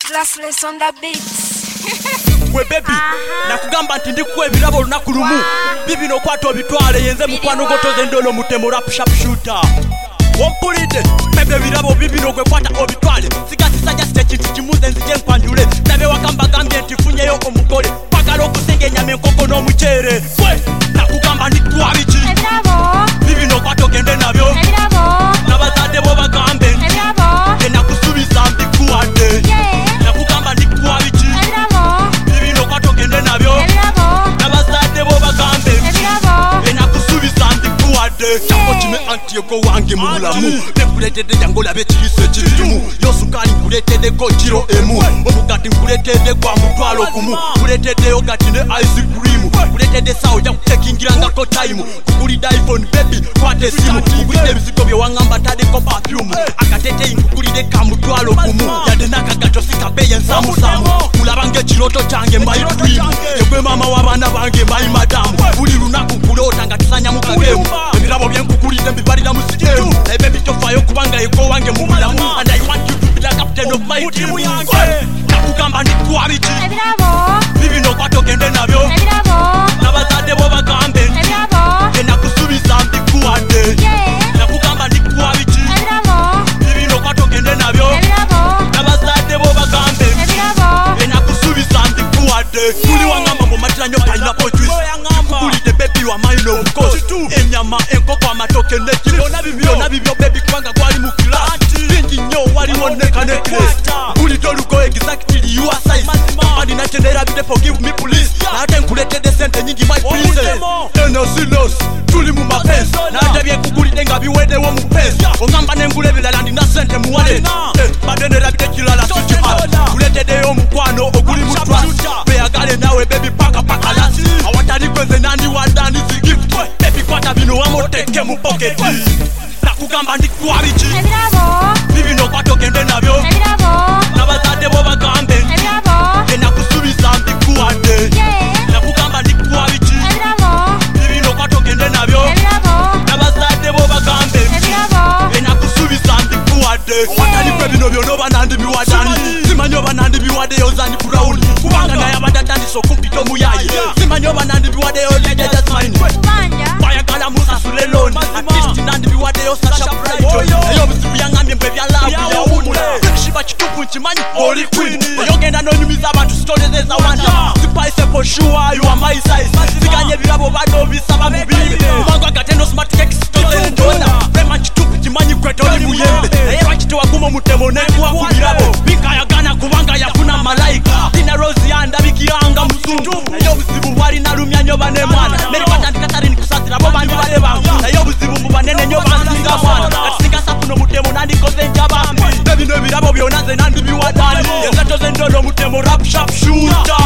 Restless on the beats. We baby, nakugamba nti ndikuwa ebirabo olunaku lumu. Bibi nokwata obitwale yenze mukwano gotoze ndolo mutemo rap sharp shooter. Wompulide, baby ebirabo bibi nokwekwata obitwale. Sigasisajja site kintu kimuze nzije nkwanjule. Nabe wakamba gambye nti funyeyo omugole. Pagala okusengenya enkoko n'omuceere. We, nakugamba ndikuwa biki? Ebirabo. Bibi nokwata ogende nabyo. Ebirabo. Nabazadde bo bagambe. Ebirabo. Nakusuubiza mbikuwadde. Nakugamba ndikuwa biki? Ebirabo. Bibi nokwata ogende nabyo. Ebirabo. Nabazadde bo bagambe. Ebirabo. Nakusuubiza mbikuwadde. Kyako kime anti yego wange mu bulamu. Nekuleetedde jangu olabe ekiriisa ekirimu. Yosukaali nkuleeteddeko kiro emu. Omugati nkuleetedde gwa mutwalo gumu. Nkuleetedde yogati ne ice cream. Nkuleetedde sawo ja kutekingirangako time. Nkugulidde iPhone baby kwata esimu. Nkugulidde ebizigo bye waŋŋamba ntaddeko perfume. Akateteyi nkugulidde ka mutwalo gumu. Yadde n'akagato sikabeeyi ensaamusaamu. Kulaba ng'ekirooto kyange my dream. Yegwe maama w'abaana bange my madam. Buli lunaku nkuloota nga tusanya mu kagemu. Ebirabo bye nkugulidde mbibalira mu sitemu. Naye baby tofaayo kubanga yego wange mu bulamu. And I want you to be the captain of my team. Nakugamba ndikuwa biki? Ebirabo. Bibi nokwata ogende nabyo. Ebirabo. Nabazadde bo bagambe. Ebirabo. Nakusuubiza mbikuwadde. Nakugamba ndikuwa biki? Ebirabo. Bibi nokwata ogende nabyo. Ebirabo. Nabazadde bo bagambe. Ebirabo. Nakusuubiza mbikuwadde. Tuli waŋŋamba mumatira nnyo pineapple juice. Nkugulidde baby wa mine of course. Ennyama, enkoko, amatooke n'ekiro. Byonna bibyo baby kubanga gwali mu class. Bingi nnyo waliwo neka necklace. Nkugulidde olugoye exactly your size. Kampani nakyenderaabidde forgive me please. Naate nkuleetedde sente nnyingi my princess. Enosinos tuli mu mapensi. Naate bye nkugulidde nga biweddewo mu pensi. Oŋŋamba n'engula ebirala ndina sente mu wallet. Badde nderabidde kirala sweetheart. Nkuleeteddeyo omukwano oguli mu trust. Beeyagale naawe baby paka lasi. Awatali kwenze nandiwadde andizi gift. Baby kwata bino wamoteeke mu pocket. Nakugamba ndikuwa biki? Ebirabo. Bibi nokwata ogende nabyo. Ebirabo. Nabazadde bo bagambe. Ebirabo. Nakusuubiza mbikuwadde. Nakugamba ndikuwa biki? Ebirabo. Bibi nokwata ogende nabyo. Ebirabo. Nabazadde bo bagambe. Ebirabo. Nakusuubiza mbikuwadde. Watali kwe bino byonna oba nandimiwadde ani. Simanyi oba nandibiwaddeyo zani brown. Kubanga naye abadde atandise okumpita omuyayi. Simanyi oba nandibiwaddeyo Lydia Jasmine. Kubanja. Bayagala musasule loan. Artist nandibiwaddeyo Sasha Bright. Naye obuzibu yaŋŋambye mbwe bya laavu yawummula. Kiba kituufu nkimanyi oli queen. Oyogenda n'onyumiza abantu stories ezawanda. Spice for sure you are my size. Siganye ebirabo badde obisaba mu bimbi. Kubanga gatendo smart cakes toze ndona. Rema kituufu kimanyi gwe toli muyembe. Naye lwaki tewaguma omutemo n'ekuwa ku birabo. Bikayagana kubanga yafuna malayika. Tina Rose yandabikiranga muzungu. Naye obuzibu bwalina lumya nyoba ne mwana. Meri batandika tari nikusasira bo bandi bale bangu. Naye obuzibu mu banene nnyo bansinga mwana. Kati singa safu n'omutemo nandikoze njabambi. Ebino ebirabo byonna nze nandibiwadde ani. Engato ze ndolo omutemo rap sharp shooter.